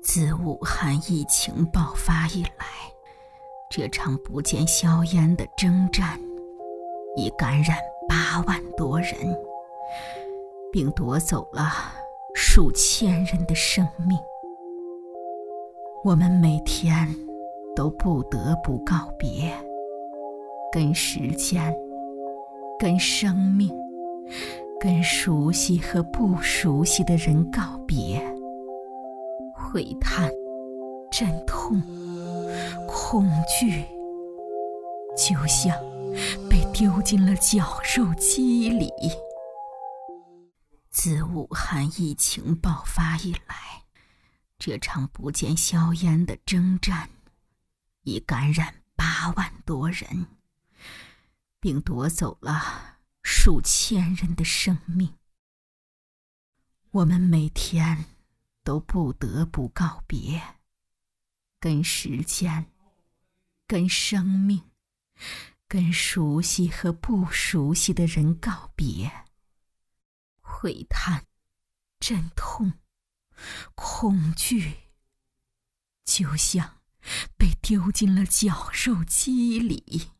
自武汉疫情爆发以来，这场不见硝烟的征战已感染8万多人，并夺走了数千人的生命。我们每天都不得不告别，跟时间，跟生命，跟熟悉和不熟悉的人告别，悔叹、阵痛、恐惧，就像被丢进了绞肉机里。自武汉疫情爆发以来，这场不见硝烟的征战已感染8万多人，并夺走了数千人的生命。我们每天都不得不告别，跟时间，跟生命，跟熟悉和不熟悉的人告别，悔叹、阵痛、恐惧，就像被丢进了绞肉机里。